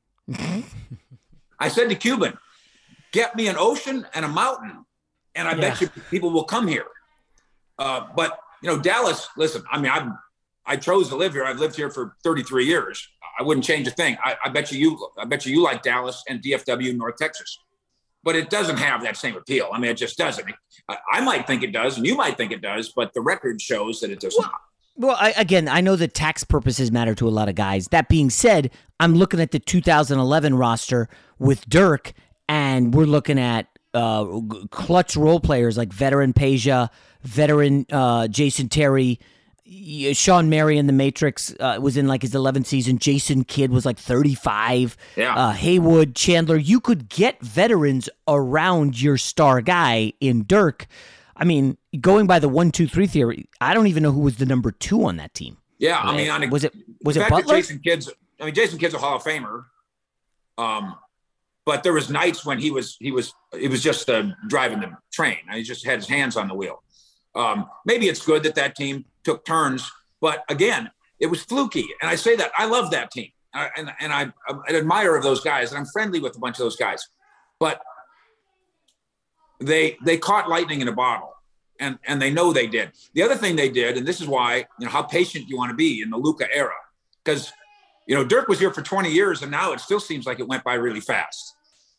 I said to Cuban, get me an ocean and a mountain, and I bet Yeah. you people will come here. Uh, but, you know, Dallas, listen, I mean, I'm, I chose to live here. I've lived here for thirty-three years. I wouldn't change a thing. I, I bet you, you, I bet you, you like Dallas and D F W, North Texas, but it doesn't have that same appeal. I mean, it just doesn't. I, I might think it does, and you might think it does, but the record shows that it does not. Well, I, again, I know that tax purposes matter to a lot of guys. That being said, I'm looking at the two thousand eleven roster with Dirk, and we're looking at uh, g- clutch role players like veteran Peja, veteran uh, Jason Terry, y- Sean Mary in The Matrix uh, was in like his eleventh season. Jason Kidd was like thirty-five. Yeah. Uh, Haywood, Chandler. You could get veterans around your star guy in Dirk. I mean, going by the one, two, three theory, I don't even know who was the number two on that team. Yeah, I mean, on a, was it was the it fact that Butler? Jason Kidd's, I mean, Jason Kidd's a Hall of Famer. Um, but there was nights when he was he was it was just uh, driving the train. He just had his hands on the wheel. Um, maybe it's good that that team took turns, but again, it was fluky. And I say that I love that team, I, and and I, I'm an admirer of those guys, and I'm friendly with a bunch of those guys. But they they caught lightning in a bottle, and and they know they did. The other thing they did, and this is why, you know, how patient you want to be in the Luka era, because, you know, Dirk was here for twenty years, and now it still seems like it went by really fast.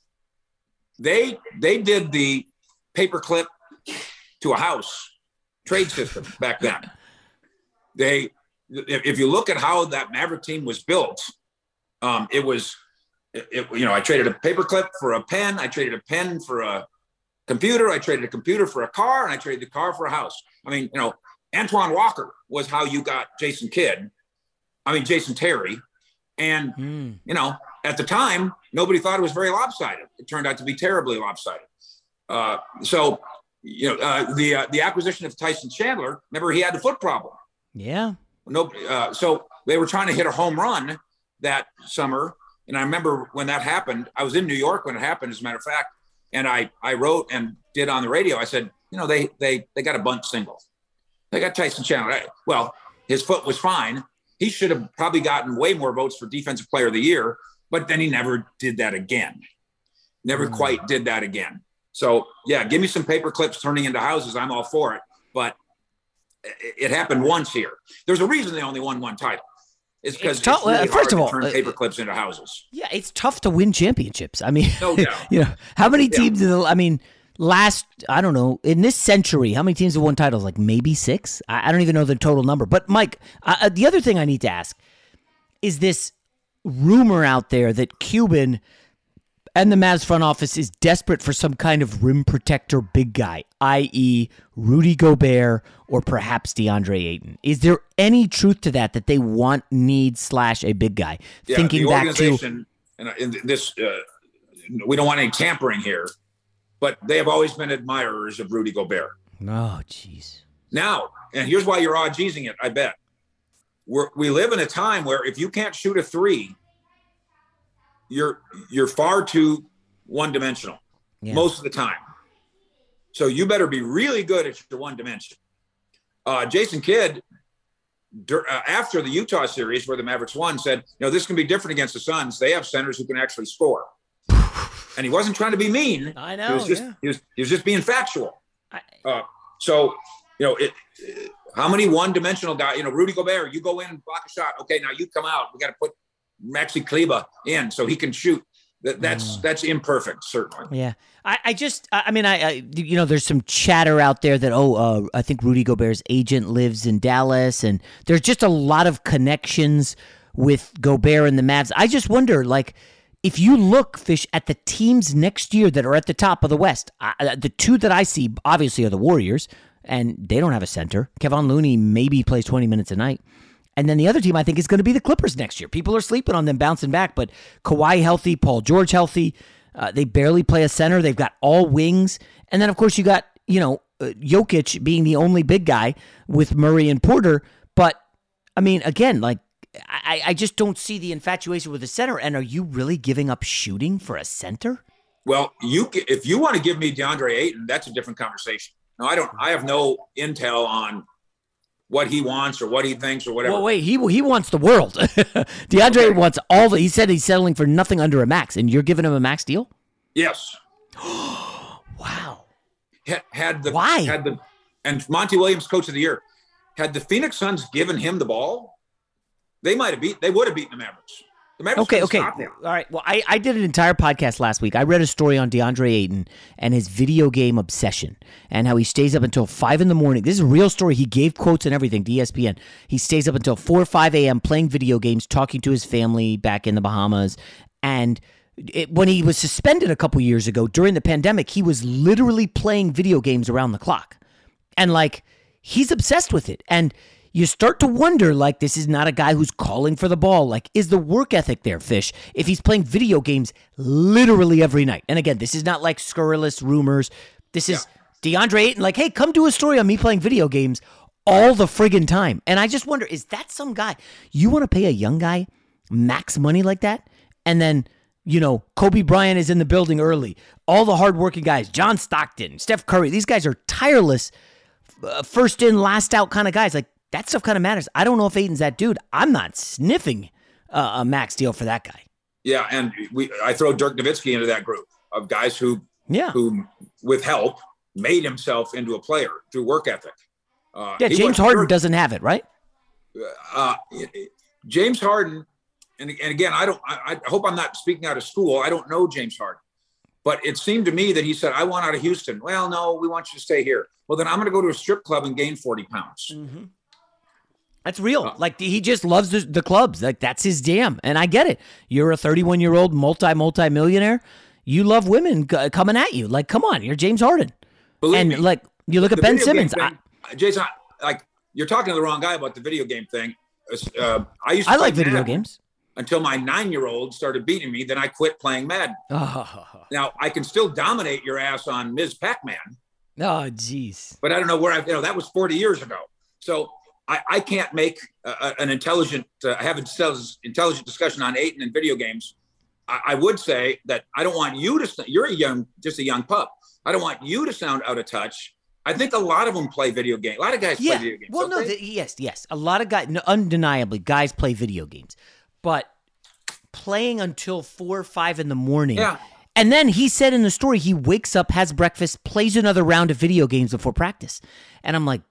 They they did the paperclip to a house trade system back then. They, if, if you look at how that Maverick team was built, um, it was, it, it, you know, I traded a paperclip for a pen. I traded a pen for a computer. I traded a computer for a car, and I traded the car for a house. I mean, you know, Antoine Walker was how you got Jason Kidd. I mean, Jason Terry. And, mm. you know, at the time, nobody thought it was very lopsided. It turned out to be terribly lopsided. Uh, so, you know, uh, the uh, the acquisition of Tyson Chandler, remember, he had the foot problem. Yeah. Nobody. Uh, so they were trying to hit a home run that summer. And I remember when that happened, I was in New York when it happened, as a matter of fact. And I, I wrote and did on the radio. I said, you know, they they they got a bunt single. They got Tyson Chandler. Well, his foot was fine. He should have probably gotten way more votes for Defensive Player of the Year, but then he never did that again. Never mm. quite did that again. So, yeah, give me some paper clips turning into houses. I'm all for it. But it, it happened once here. There's a reason they only won one title. It's because it's, tough, it's really uh, first hard of all, to turn uh, paper clips into houses. Yeah, it's tough to win championships. I mean, no doubt. You know, how many Yeah. teams in the, I mean, last, I don't know, in this century, how many teams have won titles? Like maybe six? I, I don't even know the total number. But, Mike, uh, the other thing I need to ask is this rumor out there that Cuban and the Mavs front office is desperate for some kind of rim protector big guy, that is. Rudy Gobert or perhaps DeAndre Ayton. Is there any truth to that, that they want, need, slash a big guy? Yeah, Thinking the back to organization, and in this, uh, we don't want any tampering here, but they have always been admirers of Rudy Gobert. Oh, jeez. Now, and here's why you're odd-geezing it, I bet. We're, we live in a time where if you can't shoot a three, you're you're far too one-dimensional Yeah. most of the time. So you better be really good at your one dimension. Uh, Jason Kidd, dur- uh, after the Utah series where the Mavericks won, said, you know, this can be different against the Suns. They have centers who can actually score. And he wasn't trying to be mean. I know, He was just, yeah. he was, he was just being factual. Uh, so, you know, it, it, how many one-dimensional guys, you know, Rudy Gobert, you go in and block a shot. Okay, now you come out. We got to put Maxi Kleber in so he can shoot. That, that's mm. that's imperfect, certainly. Yeah. I, I just, I mean, I, I, you know, there's some chatter out there that, oh, uh, I think Rudy Gobert's agent lives in Dallas, and there's just a lot of connections with Gobert and the Mavs. I just wonder, like, if you look, Fish, at the teams next year that are at the top of the West, uh, the two that I see, obviously, are the Warriors, and they don't have a center. Kevon Looney maybe plays twenty minutes a night. And then the other team, I think, is going to be the Clippers next year. People are sleeping on them bouncing back, but Kawhi healthy, Paul George healthy. Uh, they barely play a center. They've got all wings. And then, of course, you got, you know, uh, Jokic being the only big guy with Murray and Porter. But, I mean, again, like, I, I just don't see the infatuation with the center. And are you really giving up shooting for a center? Well, you if you want to give me DeAndre Ayton, that's a different conversation. No, I don't. I have no intel on what he wants or what he thinks or whatever. Well, wait, he he wants the world. DeAndre okay. wants all the, he said he's settling for nothing under a max, and you're giving him a max deal? Yes. Wow. Had, had the, Why? Had the, and Monty Williams, coach of the year, had the Phoenix Suns given him the ball, they might have beat, they would have beaten the Mavericks. The Mavericks okay, okay. All right. Well, I, I did an entire podcast last week. I read a story on DeAndre Ayton and his video game obsession and how he stays up until five in the morning. This is a real story. He gave quotes and everything to E S P N. He stays up until four or five a.m. playing video games, talking to his family back in the Bahamas. And it, when he was suspended a couple years ago during the pandemic, he was literally playing video games around the clock. And, like, he's obsessed with it. And you start to wonder, like, this is not a guy who's calling for the ball. Like, is the work ethic there, Fish, if he's playing video games literally every night? And again, this is not like scurrilous rumors. This is yeah. DeAndre Ayton, like, hey, come do a story on me playing video games all the friggin' time. And I just wonder, is that some guy? You want to pay a young guy max money like that? And then, you know, Kobe Bryant is in the building early. All the hardworking guys, John Stockton, Steph Curry, these guys are tireless, uh, first in, last out kind of guys. Like, that stuff kind of matters. I don't know if Ayton's that dude. I'm not sniffing uh, a max deal for that guy. Yeah, and we I throw Dirk Nowitzki into that group of guys who, yeah. who with help, made himself into a player through work ethic. Uh, yeah, James Harden Dirk, doesn't have it, right? Uh, James Harden, and, and again, I don't. I, I hope I'm not speaking out of school. I don't know James Harden. But it seemed to me that he said, I want out of Houston. Well, no, we want you to stay here. Well, then I'm going to go to a strip club and gain forty pounds. Mm-hmm. That's real. Like, he just loves the, the clubs. Like, that's his jam. And I get it. You're a thirty-one-year-old multi, multi-millionaire. You love women c- coming at you. Like, come on. You're James Harden. Believe and, me, like, you look at Ben Simmons. Thing, I, Jason, like, you're talking to the wrong guy about the video game thing. Uh, I used I to like video Madden games. Until my nine-year-old started beating me. Then I quit playing Madden. Oh. Now, I can still dominate your ass on Miz Pac-Man. Oh, jeez. But I don't know where I, you know, that was forty years ago. So I, I can't make uh, an intelligent, uh, have an intelligent discussion on Ayton and video games. I, I would say that I don't want you to, you're a young, just a young pup. I don't want you to sound out of touch. I think a lot of them play video games. A lot of guys yeah. play video games. Well, no, the, yes, yes. A lot of guys, no, undeniably, guys play video games. But playing until four or five in the morning. Yeah. And then he said in the story, he wakes up, has breakfast, plays another round of video games before practice. And I'm like,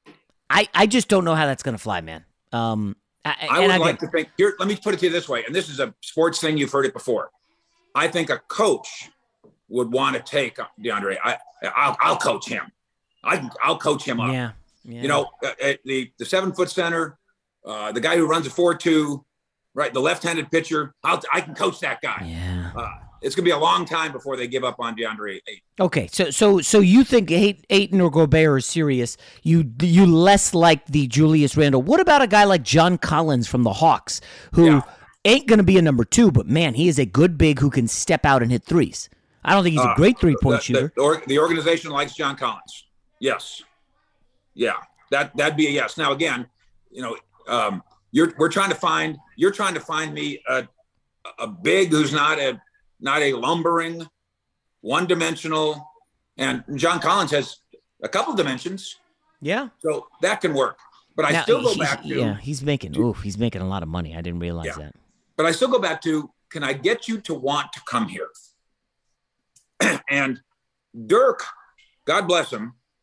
I, I just don't know how that's going to fly, man. Um, I, I would I like get, to think, here, let me put it to you this way, and this is a sports thing, you've heard it before. I think a coach would want to take DeAndre. I, I'll, I'll coach him. I can, I'll coach him up. Yeah. yeah. You know, uh, the, the seven-foot center, uh, the guy who runs a four two, right, the left-handed pitcher, I'll, I can coach that guy. Yeah. Uh, it's going to be a long time before they give up on DeAndre Ayton. Okay, so so so you think Ayton or Gobert are serious. You you less like the Julius Randle. What about a guy like John Collins from the Hawks, who yeah. ain't going to be a number two, but, man, he is a good big who can step out and hit threes. I don't think he's a great three-point uh, the, shooter. The, or, the organization likes John Collins. Yes. Yeah, that, that'd be a yes. Now, again, you know, um, you're we're trying to find – you're trying to find me a, a big who's not a – not a lumbering, one-dimensional, and John Collins has a couple dimensions. Yeah. So that can work. But I now, still go he, back to... Yeah, he's making oof, he's making a lot of money. I didn't realize yeah. that. But I still go back to, can I get you to want to come here? And Dirk, God bless him,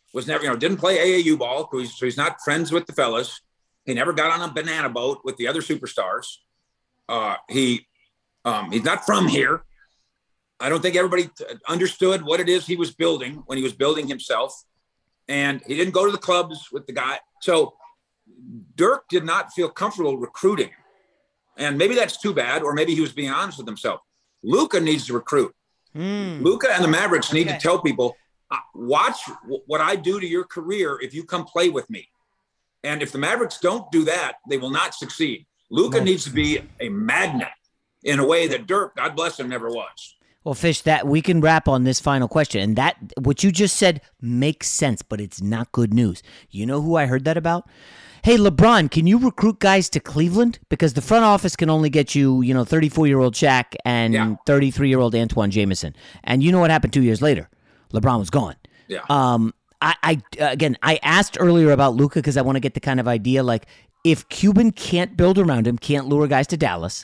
was never, you know, didn't play A A U ball, so he's, so he's not friends with the fellas. He never got on a banana boat with the other superstars. Uh, he um, he's not from here. I don't think everybody understood what it is he was building when he was building himself. And he didn't go to the clubs with the guy. So Dirk did not feel comfortable recruiting. And maybe that's too bad, or maybe he was being honest with himself. Luka needs to recruit. Mm. Luka and the Mavericks okay. need to tell people, uh, watch w- what I do to your career if you come play with me. And if the Mavericks don't do that, they will not succeed. Luka no. needs to be a magnet in a way that Dirk, God bless him, never was. Well, Fish, that we can wrap on this final question. And that, what you just said makes sense, but it's not good news. You know who I heard that about? Hey, LeBron, can you recruit guys to Cleveland? Because the front office can only get you, you know, thirty-four-year-old Shaq and yeah. thirty-three-year-old Antoine Jameson. And you know what happened two years later? LeBron was gone. Yeah. Um. I, I again, I asked earlier about Luka because I want to get the kind of idea, like, if Cuban can't build around him, can't lure guys to Dallas,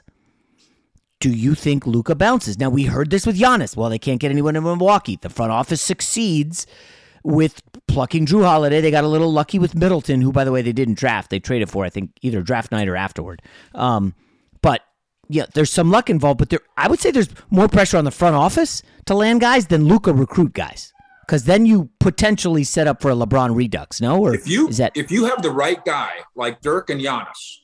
do you think Luka bounces? Now, we heard this with Giannis. Well, they can't get anyone in Milwaukee. The front office succeeds with plucking Drew Holiday. They got a little lucky with Middleton, who, by the way, they didn't draft. They traded for, I think, either draft night or afterward. Um, but, yeah, there's some luck involved. But there, I would say there's more pressure on the front office to land guys than Luka recruit guys. Because then you potentially set up for a LeBron redux, no? Or if you is that if you have the right guy like Dirk and Giannis,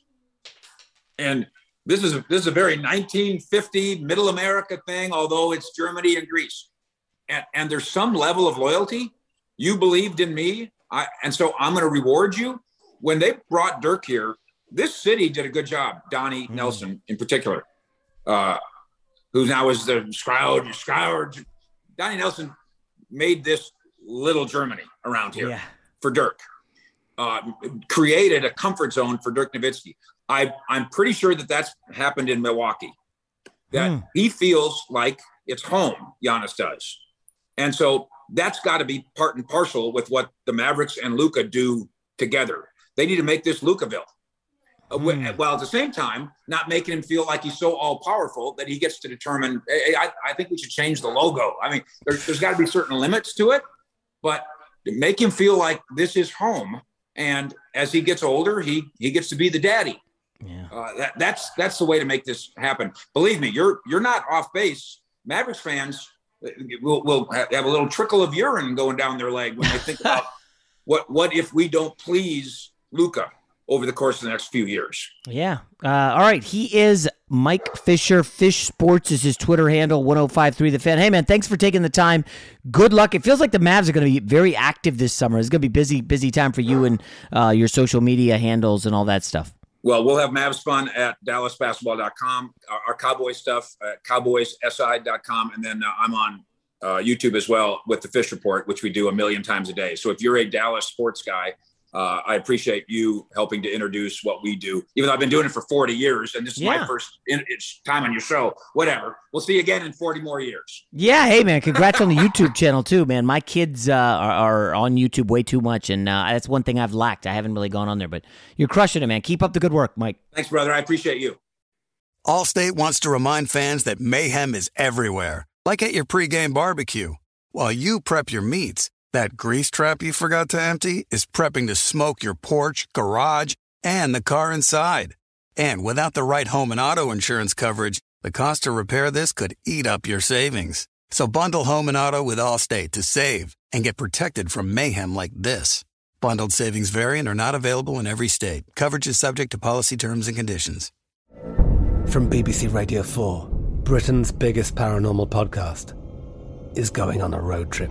and this is a, this is a very nineteen fifty Middle America thing, although it's Germany and Greece, and and there's some level of loyalty. You believed in me, I, and so I'm going to reward you. When they brought Dirk here, this city did a good job. Donnie mm. Nelson, in particular, uh, who now is the Scroud Scroud. Donnie Nelson made this little Germany around here yeah. for Dirk, uh, created a comfort zone for Dirk Nowitzki. I, I'm pretty sure that that's happened in Milwaukee, that mm. he feels like it's home, Giannis does. And so that's got to be part and parcel with what the Mavericks and Luka do together. They need to make this Lukaville. Mm. While at the same time, not making him feel like he's so all-powerful that he gets to determine, hey, I, I think we should change the logo. I mean, there, there's got to be certain limits to it, but make him feel like this is home. And as he gets older, he he gets to be the daddy. Yeah. Uh, that, that's that's the way to make this happen. Believe me, you're you're not off base. Mavericks fans will, will have a little trickle of urine going down their leg when they think about what what if we don't please Luka over the course of the next few years. Yeah. Uh, all right. He is Mike Fisher. Fish Sports is his Twitter handle, one oh five three The Fan. Hey, man, thanks for taking the time. Good luck. It feels like the Mavs are going to be very active this summer. It's going to be busy, busy time for you and uh, your social media handles and all that stuff. Well, we'll have Mavs fun at dallas basketball dot com, our, our Cowboy stuff at cowboys s i dot com, and then uh, I'm on uh, YouTube as well with the Fish Report, which we do a million times a day. So if you're a Dallas sports guy, Uh, I appreciate you helping to introduce what we do, even though I've been doing it for forty years and this is yeah. my first in, it's time on your show. Whatever. We'll see you again in forty more years. Yeah. Hey, man, congrats on the YouTube channel, too, man. My kids uh, are, are on YouTube way too much, and uh, that's one thing I've lacked. I haven't really gone on there, but you're crushing it, man. Keep up the good work, Mike. Thanks, brother. I appreciate you. Allstate wants to remind fans that mayhem is everywhere, like at your pregame barbecue. While you prep your meats, that grease trap you forgot to empty is prepping to smoke your porch, garage, and the car inside. And without the right home and auto insurance coverage, the cost to repair this could eat up your savings. So bundle home and auto with Allstate to save and get protected from mayhem like this. Bundled savings vary and are not available in every state. Coverage is subject to policy terms and conditions. From B B C Radio four, Britain's biggest paranormal podcast is going on a road trip.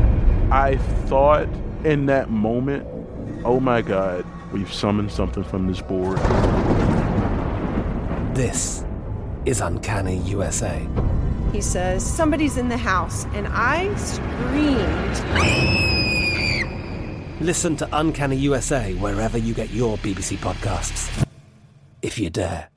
I thought in that moment, oh my God, we've summoned something from this board. This is Uncanny U S A. He says, somebody's in the house, and I screamed. Listen to Uncanny U S A wherever you get your B B C podcasts, if you dare.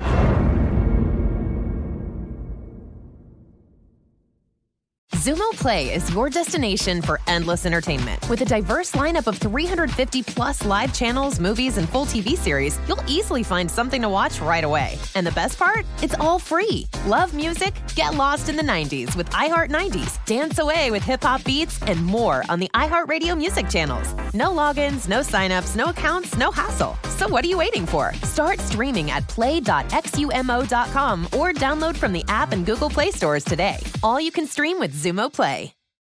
Zumo Play is your destination for endless entertainment. With a diverse lineup of three hundred fifty plus live channels, movies, and full T V series, you'll easily find something to watch right away. And the best part? It's all free. Love music? Get lost in the nineties with iHeart nineties. Dance away with hip-hop beats and more on the iHeartRadio music channels. No logins, no signups, no accounts, no hassle. So what are you waiting for? Start streaming at play dot x u m o dot com or download from the app and Google Play stores today. All you can stream with Zumo Play.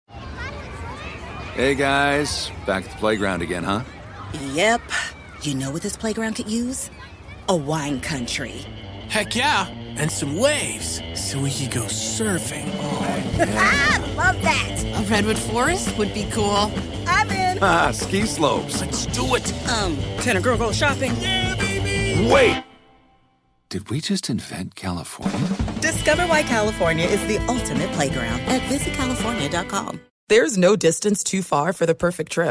Hey guys, back at the playground again, huh? Yep. You know what this playground could use? A wine country. Heck yeah, and some waves so we could go surfing. Oh, yeah. Love that. A redwood forest would be cool. I'm in. Ah, ski slopes. Let's do it. Um, can a girl go shopping? Yeah, baby. Wait. Did we just invent California? Discover why California is the ultimate playground at visit california dot com. There's no distance too far for the perfect trip.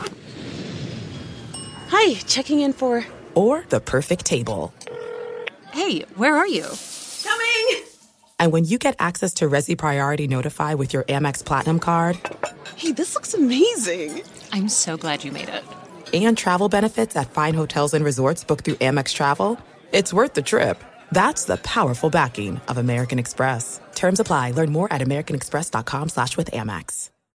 Hi, checking in for... Or the perfect table. Hey, where are you? Coming! And when you get access to Resi Priority Notify with your Amex Platinum card... Hey, this looks amazing. I'm so glad you made it. And travel benefits at fine hotels and resorts booked through Amex Travel... It's worth the trip. That's the powerful backing of American Express. Terms apply. Learn more at americanexpress.com slash with Amex.